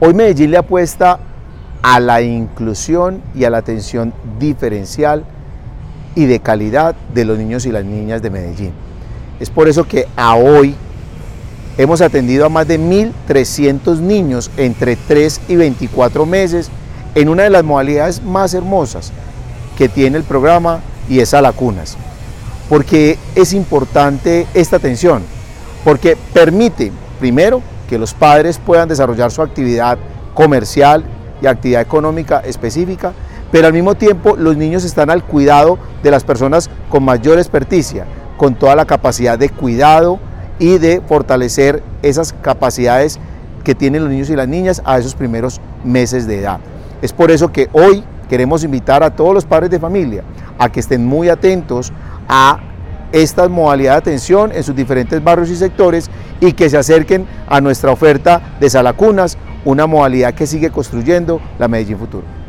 Hoy Medellín le apuesta a la inclusión y a la atención diferencial y de calidad de los niños y las niñas de Medellín. Es por eso que a hoy hemos atendido a más de 1.300 niños entre 3 y 24 meses en una de las modalidades más hermosas que tiene el programa, y es Alacunas. Porque es importante esta atención, porque permite, primero, que los padres puedan desarrollar su actividad comercial y actividad económica específica, pero al mismo tiempo los niños están al cuidado de las personas con mayor experticia, con toda la capacidad de cuidado y de fortalecer esas capacidades que tienen los niños y las niñas a esos primeros meses de edad. Es por eso que hoy queremos invitar a todos los padres de familia a que estén muy atentos a esta modalidad de atención en sus diferentes barrios y sectores y que se acerquen a nuestra oferta de Salacunas, una modalidad que sigue construyendo la Medellín Futuro.